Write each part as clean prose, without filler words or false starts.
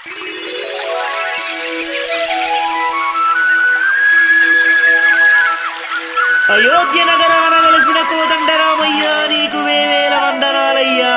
అయోధ్య నగరాన వెలసిన కోదండరామయ్య నీకు వేవేల వందనాలయ్యా.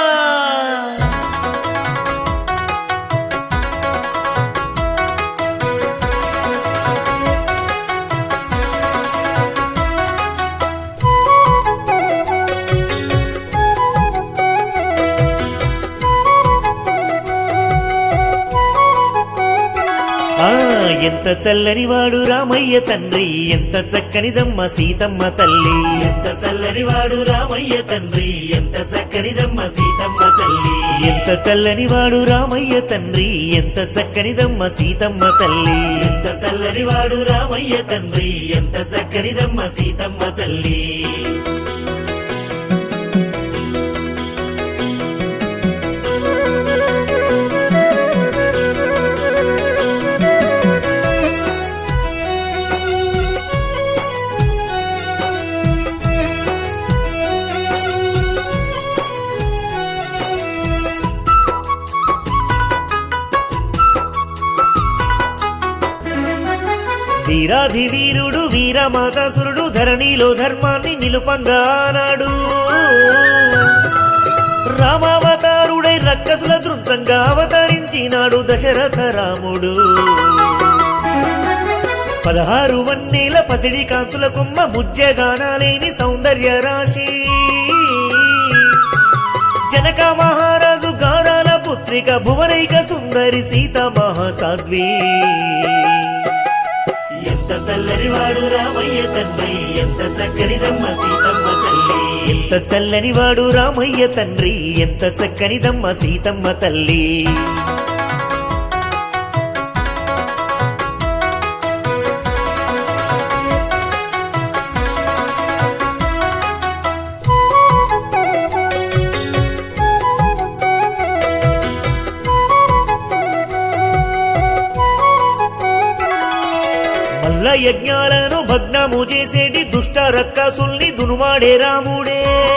ఎంత చల్లని వాడు రామయ్య తండ్రి, ఎంత చక్కనిదమ్మ సీతమ్మ తల్లి. ఎంత చల్లని వాడు రామయ్య తండ్రి, ఎంత చక్కనిదమ్మ సీతమ్మ తల్లి. ఎంత చల్లని వాడు రామయ్య తండ్రి, ఎంత చక్కనిదమ్మ సీతమ్మ తల్లి. ఎంత చల్లని వాడు రామయ్య తండ్రి, ఎంత చక్కనిదమ్మ సీతమ్మ తల్లి. వీరాధి వీరుడు వీరమాతాసురుడు ధరణిలో ధర్మాన్ని నిలుపంగా ఆనాడు. రామావతారుడై రక్కసుల దృంతంగా అవతరించినాడు దశరథ రాముడు. 16 వన్నెల పసిడి కాంతుల కొమ్మ ముజ్జగానాలేని సౌందర్య రాశి. జనక మహారాజు గారాల పుత్రిక భువనైక సుందరి సీత మహాసాధ్వి. ఎంత చల్లని వాడు రామయ్య తండ్రి, ఎంత చక్కనిదమ్మ సీతమ్మ తల్లి. ఎంత చల్లని వాడు రామయ్య తండ్రి, ఎంత చక్కనిదమ్మ సీతమ్మ తల్లి. మల్ల యజ్ఞాలను భగ్నము చేసేటి దుష్ట రక్కసుల్ని దునుమాడే రాముడే.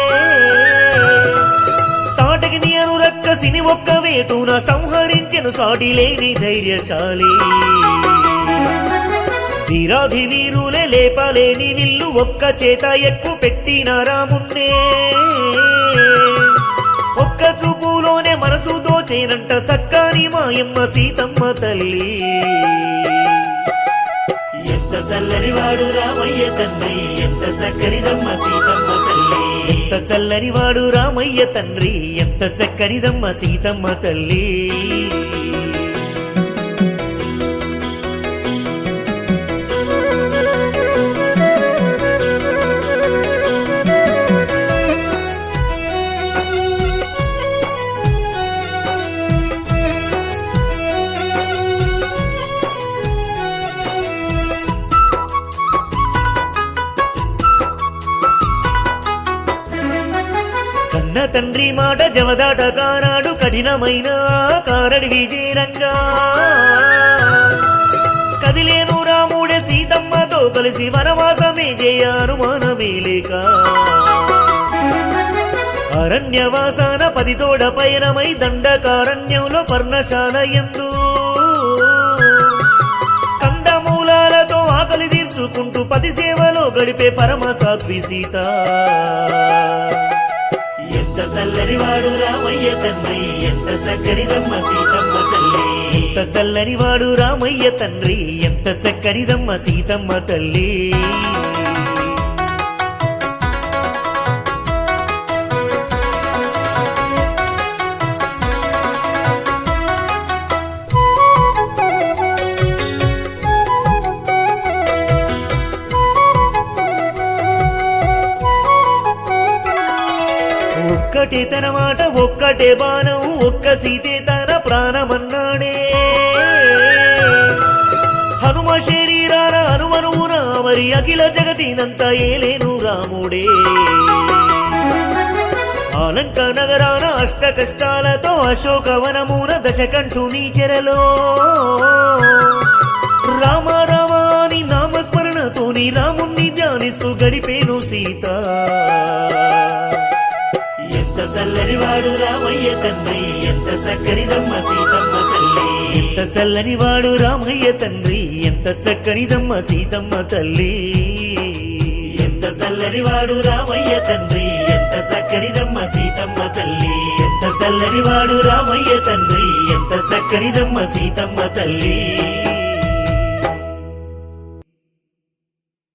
తాటకిని అను రక్కసిని ఒక్క వేటున సంహరించెను సాటి లేని ధైర్యశాలి. వీరాధి వీరులే లేపలేని విల్లు ఒక్క చేత ఎక్కువ పెట్టిన రామున్నే. ఒక్క చూపులోనే మనసు దోచేనంట సక్కాని మాయమ్మ సీతమ్మ తల్లి. ఎంత చల్లని వాడు రామయ్య తండ్రి, ఎంత చక్కనిదమ్మ సీతమ్మ తల్లి. ఎంత చల్లని వాడు రామయ్య తండ్రి, ఎంత చక్కనిదమ్మ సీతమ్మ తల్లి. కన్న తండ్రి మాట జవదాట కానాడు కఠినమైన కారడి విజయరంగా. కదిలేను రాముడే సీతమ్మతో కలిసి వనవాసమే అనుమానమే లేక. అరణ్యవాసాన 10 తోడ పయనమై దండకారణ్యంలో పర్ణశాల యందు కందమూలాలతో ఆకలి తీర్చుకుంటూ 10 సేవలో గడిపే పరమ సాధ్వి సీత. ఎంత చల్లని వాడు రామయ్య తండ్రి, ఎంత చక్కనిదమ్మ సీతమ్మ తల్లి. ఎంత చల్లని వాడు రామయ్య తండ్రి, ఎంత చక్కనిదమ్మ సీతమ్మ తల్లి. ఒక్కటే తన మాట, ఒక్కటే బాణం, ఒక్క సీతే తన ప్రాణమన్నాడే. హనుమ శరీరాన హనుమనువున మరి అఖిల జగతినంత ఏలేను రాముడే. ఆలంక నగరాన అష్ట కష్టాలతో అశోకవనమున దశకంఠుని చెరలో రామ రామ అని నామస్మరణతోని రాముణ్ణి ధ్యానిస్తూ గడిపేను సీత. ఎంత చల్లని వాడు రామయ్య తండ్రి, ఎంత చక్కనిదమ్మ సీతమ్మ తల్లి. ఎంత చల్లని వాడు రామయ్య తండ్రి ఎంత చక్కనిదమ్మ సీతమ్మ తల్లి ఎంత చల్లని వాడు రామయ్య తండ్రి ఎంత చక్కనిదమ్మ సీతమ్మ తల్లి ఎంత చల్లని వాడు రామయ్య తండ్రి ఎంత చక్కనిదమ్మ సీతమ్మ తల్లి